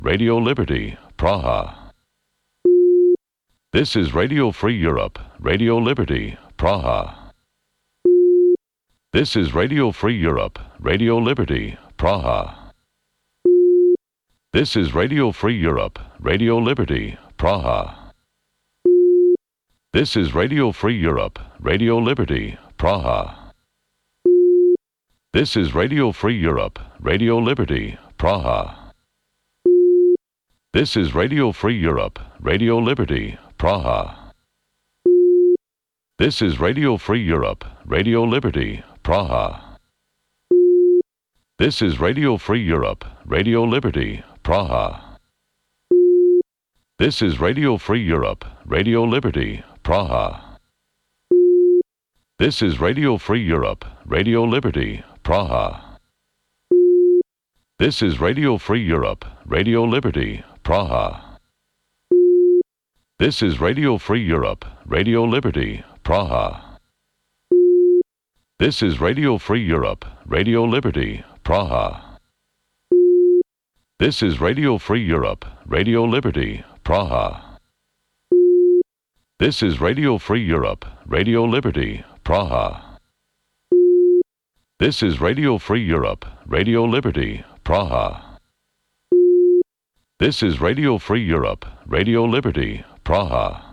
Radio Liberty, Praha. This is Radio Free Europe, Radio Liberty, Praha. This is Radio Free Europe, Radio Liberty, Praha. This is Radio Free Europe, Radio Liberty, Praha. This is Radio Free Europe, Radio Liberty, Praha. This is Radio Free Europe, Radio Liberty, Praha. This is Radio Free Europe, Radio Liberty, Praha. This is Radio Free Europe, Radio Liberty, Praha. This is Radio Free Europe, Radio Liberty, Praha. This is Radio Free Europe, Radio Liberty, Praha. This is Radio Free Europe, Radio Liberty, Praha. This is Radio Free Europe, Radio Liberty, Praha. This is Radio Free Europe, Radio Liberty, Praha. This is Radio Free Europe, Radio Liberty, Praha. This is Radio Free Europe, Radio Liberty, Praha. This is Radio Free Europe, Radio Liberty, Praha. This is Radio Free Europe, Radio Liberty, Praha. This is Radio Free Europe, Radio Liberty, Praha.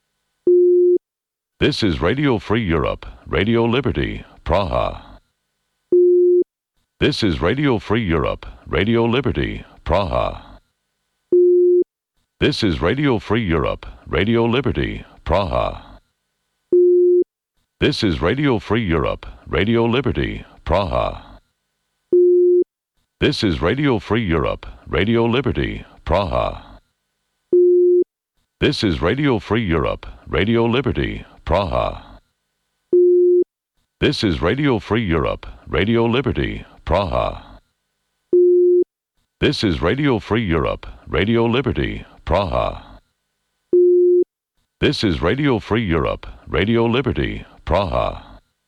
This is Radio Free Europe, Radio Liberty, Praha. This is Radio Free Europe, Radio Liberty, Praha. This is Radio Free Europe, Radio Liberty, Praha. This is Radio Free Europe, Radio Liberty, Praha. This is Radio Free Europe, Radio Liberty, Praha. This is Radio Free Europe, Radio Liberty, Praha. This is Radio Free Europe, Radio Liberty, Praha. This is Radio Free Europe, Radio Liberty, Praha. This is Radio Free Europe, Radio Liberty, Praha.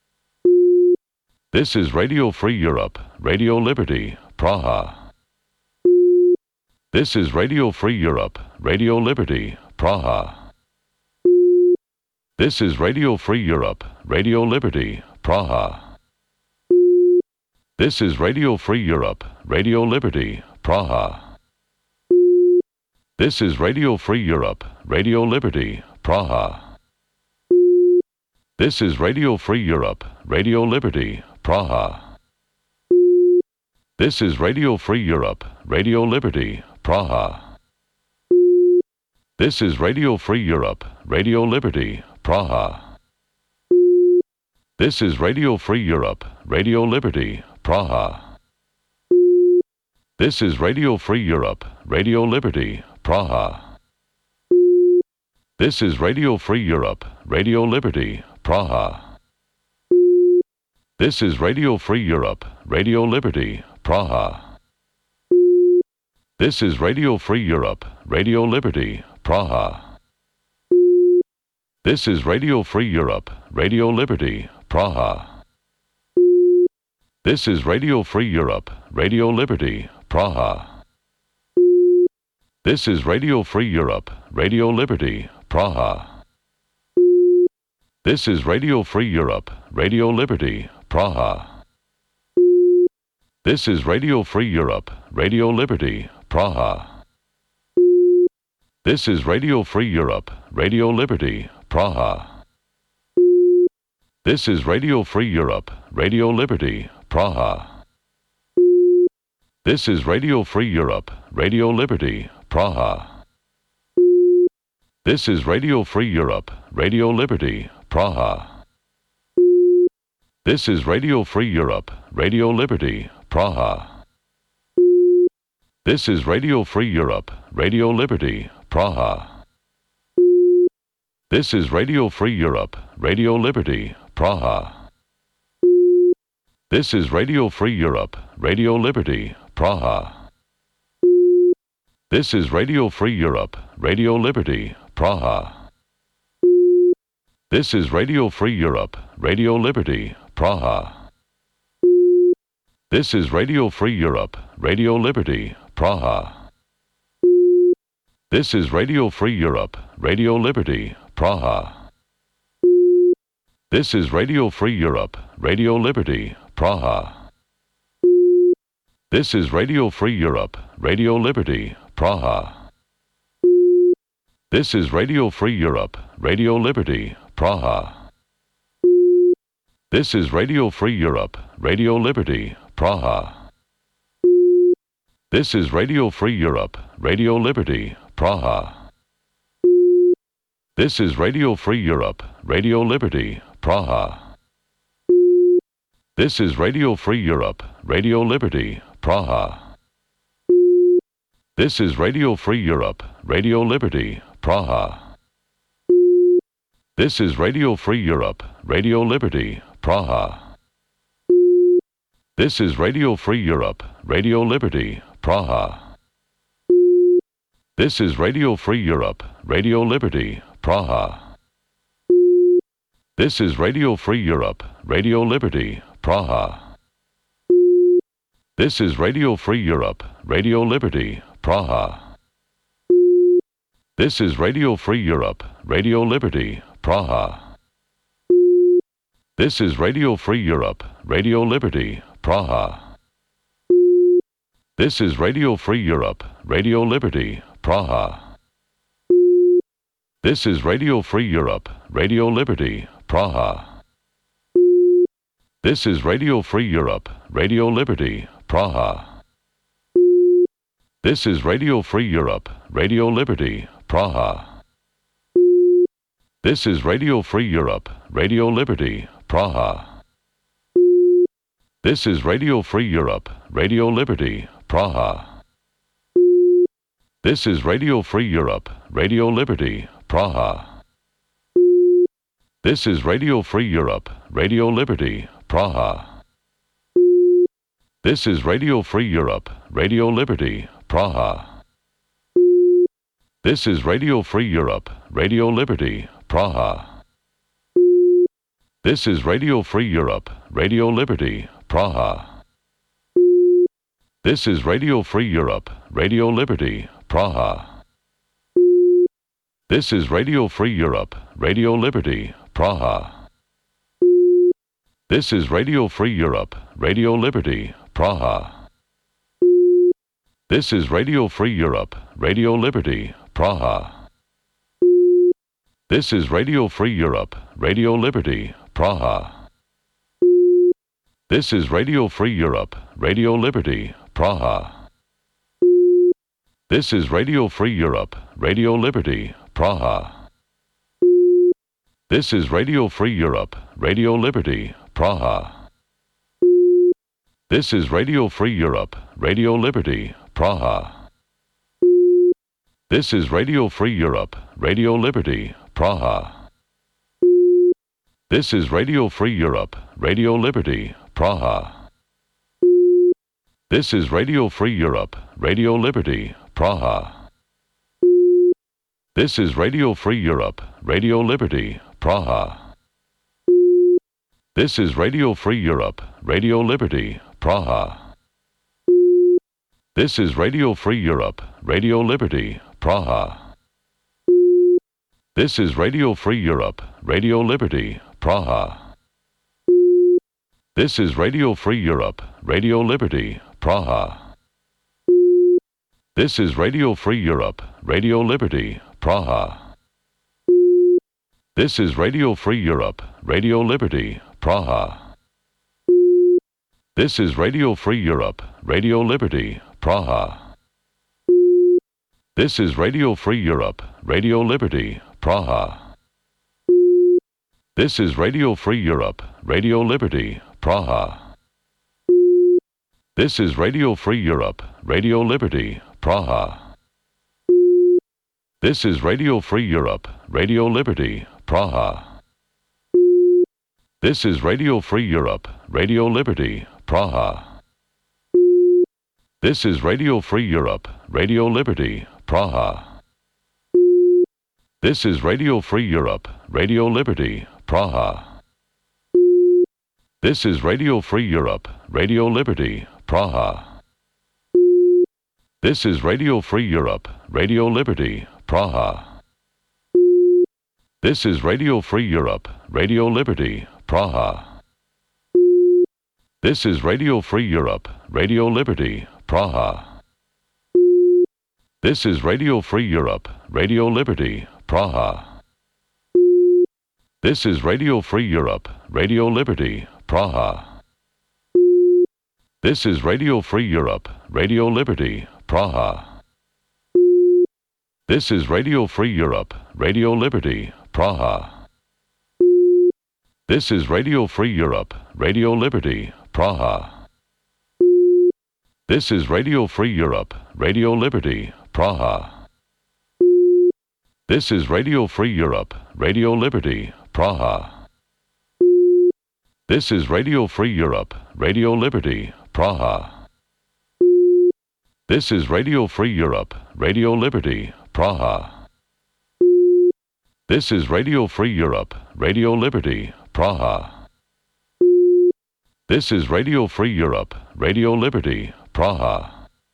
This is Radio Free Europe, Radio Liberty, Praha. This is Radio Free Europe, Radio Liberty, Praha. This is Radio Free Europe, Radio Liberty, Praha. This is Radio Free Europe, Radio Liberty, Praha. This is Radio Free Europe, Radio Liberty, Praha. This is Radio Free Europe, Radio Liberty, Praha. This is Radio Free Europe, Radio Liberty, Praha. This is Radio Free Europe, Radio Liberty, Praha. This is Radio Free Europe, Radio Liberty, Praha. This is Radio Free Europe, Radio Liberty, Praha. This is Radio Free Europe, Radio Liberty, Praha. This is Radio Free Europe, Radio Liberty, Praha. This is Radio Free Europe, Radio Liberty, Praha. This is Radio Free Europe, Radio Liberty, Praha. This is Radio Free Europe, Radio Liberty, Praha. This is Radio Free Europe, Radio Liberty, Praha. This is Radio Free Europe, Radio Liberty, Praha. This is Radio Free Europe, Radio Liberty, Praha. This is Radio Free Europe, Radio Liberty, Praha. This is Radio Free Europe, Radio Liberty, Praha. This is Radio Free Europe, Radio Liberty, Praha. This is Radio Free Europe, Radio Liberty, Praha. This is Radio Free Europe, Radio Liberty, Praha. This is Radio Free Europe, Radio Liberty, Praha. This is Radio Free Europe, Radio Liberty, Praha. This is Radio Free Europe, Radio Liberty, Praha. This is Radio Free Europe, Radio Liberty, Praha. This is Radio Free Europe, Radio Liberty, Praha. This is Radio Free Europe, Radio Liberty, Praha. This is Radio Free Europe, Radio Liberty, Praha. This is Radio Free Europe, Radio Liberty, Praha. This is Radio Free Europe, Radio Liberty, Praha. This is Radio Free Europe, Radio Liberty, Praha. This is Radio Free Europe, Radio Liberty, Praha. This is Radio Free Europe, Radio Liberty, Praha. This is Radio Free Europe, Radio Liberty, Praha. This is Radio Free Europe, Radio Liberty, Praha. This is Radio Free Europe, Radio Liberty, Praha. This is Radio Free Europe, Radio Liberty, Praha. This is Radio Free Europe, Radio Liberty, Praha. This is Radio Free Europe, Radio Liberty, Praha. This is Radio Free Europe, Radio Liberty, Praha. This is Radio Free Europe, Radio Liberty, Praha. This is Radio Free Europe, Radio Liberty, Praha. This is Radio Free Europe, Radio Liberty, Praha. This is Radio Free Europe, Radio Liberty, Praha. This is Radio Free Europe, Radio Liberty, Praha. This is Radio Free Europe, Radio Liberty, Praha. This is Radio Free Europe, Radio Liberty, Praha. This is Radio Free Europe, Radio Liberty, Praha. This is Radio Free Europe, Radio Liberty, Praha. This is Radio Free Europe, Radio Liberty, Praha. This is Radio Free Europe, Radio Liberty, Praha. This is Radio Free Europe, Radio Liberty, Praha. This is Radio Free Europe, Radio Liberty, Praha. This is Radio Free Europe, Radio Liberty, Praha. This is Radio Free Europe, Radio Liberty, Praha. This is Radio Free Europe, Radio Liberty, Praha. This is Radio Free Europe, Radio Liberty, Praha. This is Radio Free Europe, Radio Liberty, Praha. This is Radio Free Europe, Radio Liberty, Praha. This is Radio Free Europe, Radio Liberty, Praha. This is Radio Free Europe, Radio Liberty, Praha. This is Radio Free Europe, Radio Liberty, Praha. This is Radio Free Europe, Radio Liberty, Praha. This is Radio Free Europe, Radio Liberty, Praha. This is Radio Free Europe, Radio Liberty, Praha. This is Radio Free Europe, Radio Liberty, Praha. This is Radio Free Europe, Radio Liberty, Praha. This is Radio Free Europe, Radio Liberty, Praha. This is Radio Free Europe, Radio Liberty, Praha. This is Radio Free Europe, Radio Liberty, Praha. This is Radio Free Europe, Radio Liberty, Praha. This is Radio Free Europe, Radio Liberty, Praha. This is Radio Free Europe, Radio Liberty, Praha. This is Radio Free Europe, Radio Liberty, Praha. This is Radio Free Europe, Radio Liberty, Praha. This is Radio Free Europe, Radio Liberty, Praha. This is Radio Free Europe, Radio Liberty, Praha. This is Radio Free Europe, Radio Liberty, Praha. This is Radio Free Europe, Radio Liberty, Praha. This is Radio Free Europe, Radio Liberty, Praha. This is Radio Free Europe, Radio Liberty, Praha. This is Radio Free Europe, Radio Liberty, Praha. This is Radio Free Europe, Radio Liberty, Praha. This is Radio Free Europe, Radio Liberty, Praha. This is Radio Free Europe, Radio Liberty, Praha. This is Radio Free Europe, Radio Liberty, Praha. This is Radio Free Europe, Radio Liberty, Praha. This is Radio Free Europe, Radio Liberty, Praha. This is Radio Free Europe, Radio Liberty, Praha. This is Radio Free Europe, Radio Liberty, Praha. This is Radio Free Europe, Radio Liberty, Praha. This is Radio Free Europe, Radio Liberty, Praha. This is Radio Free Europe, Radio Liberty, Praha. This is Radio Free Europe, Radio Liberty, Praha. This is Radio Free Europe, Radio Liberty, Praha. This is Radio Free Europe, Radio Liberty, Praha.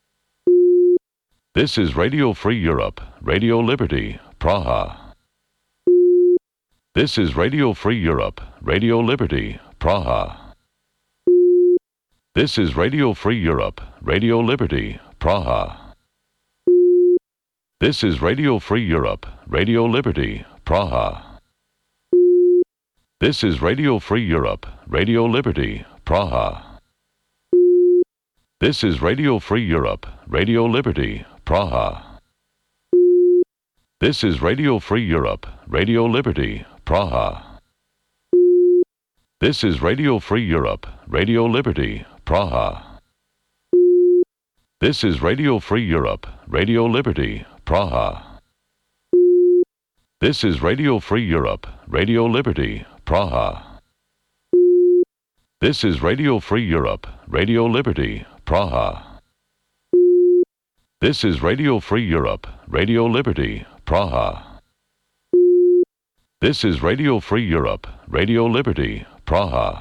This is Radio Free Europe, Radio Liberty, Praha. This is Radio Free Europe, Radio Liberty, Praha. This is Radio Free Europe, Radio Liberty, Praha. This is Radio Free Europe, Radio Liberty, Praha. This is Radio Free Europe, Radio Liberty, Praha. This is Radio Free Europe, Radio Liberty, Praha. This is Radio Free Europe, Radio Liberty, Praha. This is Radio Free Europe, Radio Liberty, Praha. This is Radio Free Europe, Radio Liberty, Praha. This is Radio Free Europe, Radio Liberty, Praha. This is Radio Free Europe, Radio Liberty, Praha. This is Radio Free Europe, Radio Liberty, Praha. This is Radio Free Europe, Radio Liberty, Praha.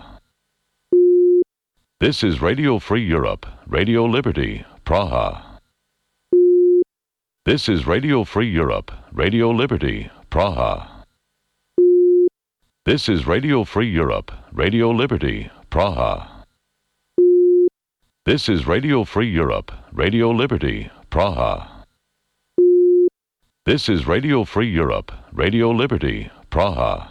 This is Radio Free Europe, Radio Liberty, Praha. This is Radio Free Europe, Radio Liberty, Praha. This is Radio Free Europe, Radio Liberty, Praha. This is Radio Free Europe, Radio Liberty, Praha. This is Radio Free Europe, Radio Liberty, Praha.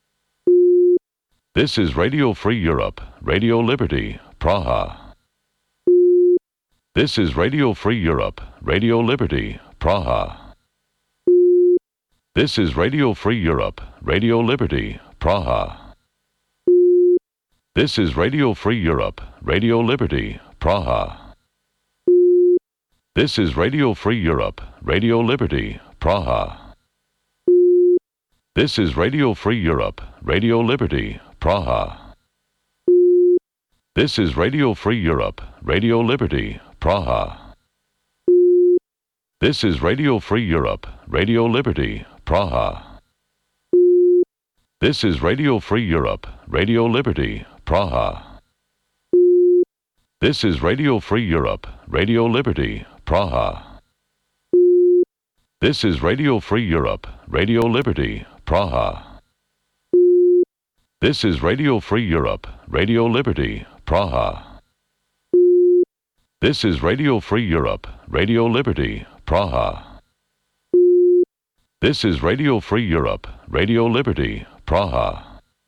This is Radio Free Europe, Radio Liberty, Praha. This is Radio Free Europe, Radio Liberty, Praha. This is Radio Free Europe, Radio Liberty, Praha. This is Radio Free Europe, Radio Liberty, Praha. This is Radio Free Europe, Radio Liberty, Praha. This is Radio Free Europe, Radio Liberty, Praha. This is Radio Free Europe, Radio Liberty, Praha. This is Radio Free Europe, Radio Liberty, Praha. This is Radio Free Europe, Radio Liberty, Praha. This is Radio Free Europe, Radio Liberty, Praha. This is Radio Free Europe, Radio Liberty, Praha. This is Radio Free Europe, Radio Liberty, Praha. This is Radio Free Europe, Radio Liberty, Praha. This is Radio Free Europe, Radio Liberty, Praha.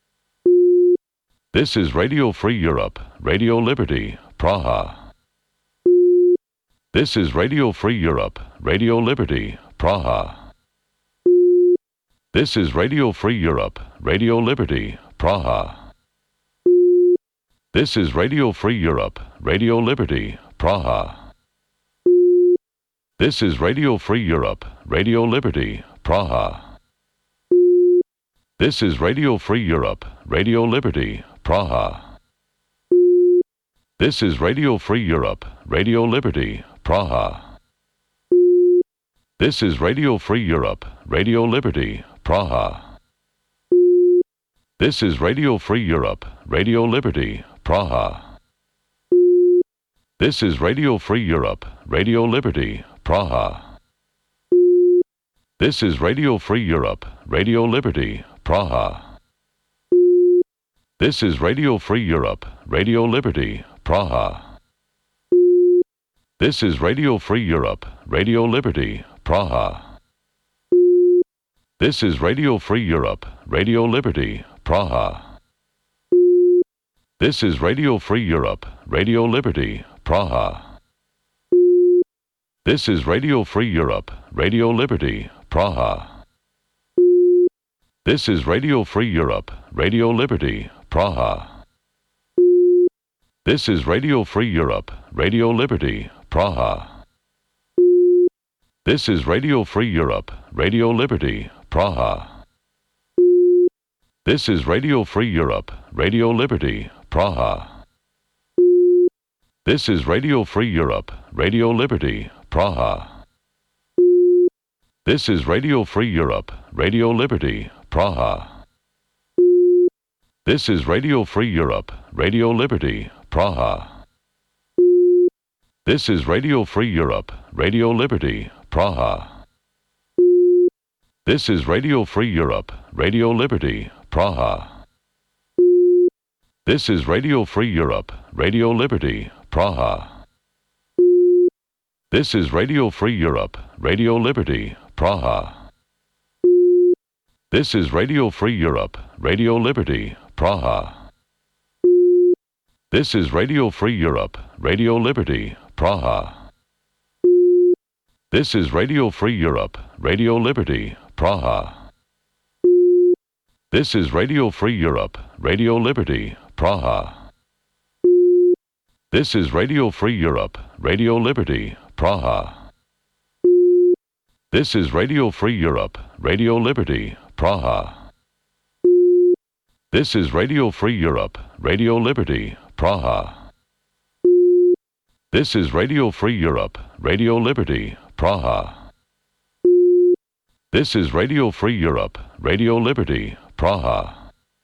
This is Radio Free Europe, Radio Liberty, Praha. This is Radio Free Europe, Radio Liberty, Praha. This is Radio Free Europe, Radio Liberty, Praha. This is Radio Free Europe, Radio Liberty, Praha. This is Radio Free Europe, Radio Liberty, Praha. This is Radio Free Europe, Radio Liberty, Praha. This is Radio Free Europe, Radio Liberty, Praha. This is Radio Free Europe, Radio Liberty, Praha. This is Radio Free Europe, Radio Liberty, Praha. This is Radio Free Europe, Radio Liberty, Praha. This is Radio Free Europe, Radio Liberty, Praha. This is Radio Free Europe, Radio Liberty, Praha. This is Radio Free Europe, Radio Liberty, Praha. This is Radio Free Europe, Radio Liberty, Praha. This is Radio Free Europe, Radio Liberty, Praha. This is Radio Free Europe, Radio Liberty, Praha. This is Radio Free Europe, Radio Liberty, Praha. This is Radio Free Europe, Radio Liberty, Praha. This is Radio Free Europe, Radio Liberty, Praha. This is Radio Free Europe, Radio Liberty, Praha. This is Radio Free Europe, Radio Liberty, Praha. This is Radio Free Europe, Radio Liberty, Praha. This is Radio Free Europe, Radio Liberty, Praha. This is Radio Free Europe, Radio Liberty, Praha. This is Radio Free Europe, Radio Liberty, Praha. This is Radio Free Europe, Radio Liberty, Praha. This is Radio Free Europe, Radio Liberty, Praha. This is Radio Free Europe, Radio Liberty, Praha. This is Radio Free Europe, Radio Liberty, Praha. This is Radio Free Europe, Radio Liberty, Praha. This is Radio Free Europe, Radio Liberty, Praha. This is Radio Free Europe, Radio Liberty, Praha. This is Radio Free Europe, Radio Liberty, Praha. This is Radio Free Europe, Radio Liberty, Praha. This is Radio Free Europe, Radio Liberty, Praha. This is Radio Free Europe, Radio Liberty, Praha.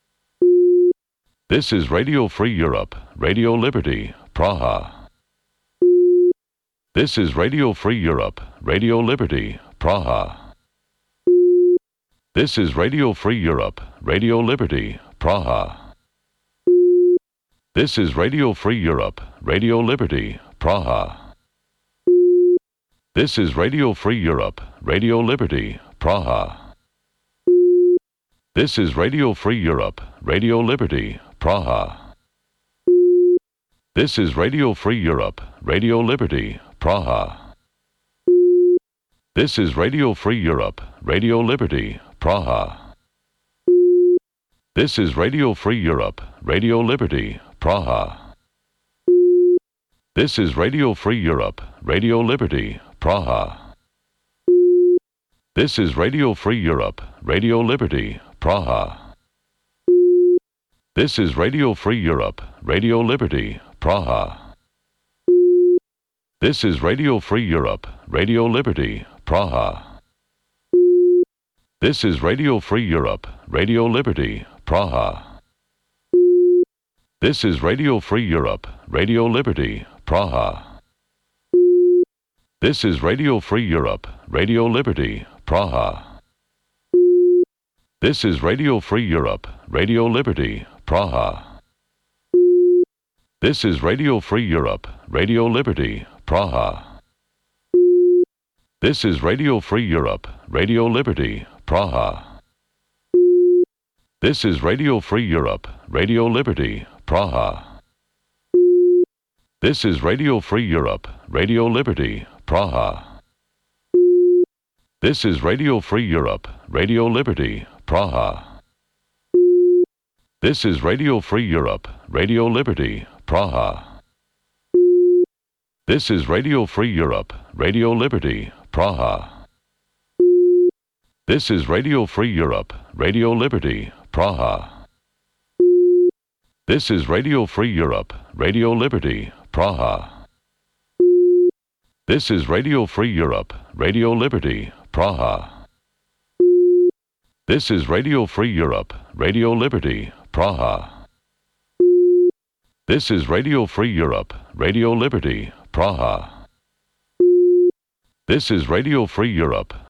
This is Radio Free Europe, Radio Liberty, Praha. This is Radio Free Europe, Radio Liberty, Praha. This is Radio Free Europe, Radio Liberty, Praha. This is Radio Free Europe, Radio Liberty, Praha. This is Radio Free Europe, Radio Liberty, Praha. This is Radio Free Europe, Radio Liberty, Praha. This is Radio Free Europe, Radio Liberty, Praha. This is Radio Free Europe, Radio Liberty, Praha. This is Radio Free Europe, Radio Liberty, Praha. This is Radio Free Europe, Radio Liberty, Praha. This is Radio Free Europe, Radio Liberty, Praha. This is Radio Free Europe, Radio Liberty, Praha. This is Radio Free Europe, Radio Liberty, Praha. This is Radio Free Europe, Radio Liberty, Praha. This is Radio Free Europe, Radio Liberty, Praha. This is Radio Free Europe, Radio Liberty, Praha. This is Radio Free Europe, Radio Liberty, Praha. This is Radio Free Europe, Radio Liberty, Praha. This is Radio Free Europe, Radio Liberty, Praha. This is Radio Free Europe, Radio Liberty, Praha. This is Radio Free Europe, Radio Liberty, Praha. This is Radio Free Europe, Radio Liberty, Praha. This is Radio Free Europe, Radio Liberty, Praha. This is Radio Free Europe, Radio Liberty, Praha. This is Radio Free Europe, Radio Liberty, Praha. This is Radio Free Europe, Radio Liberty, Praha. This is Radio Free Europe, Radio Liberty, Praha. This is Radio Free Europe, Radio Liberty, Praha. This is Radio Free Europe, Radio Liberty, Praha. This is Radio Free Europe,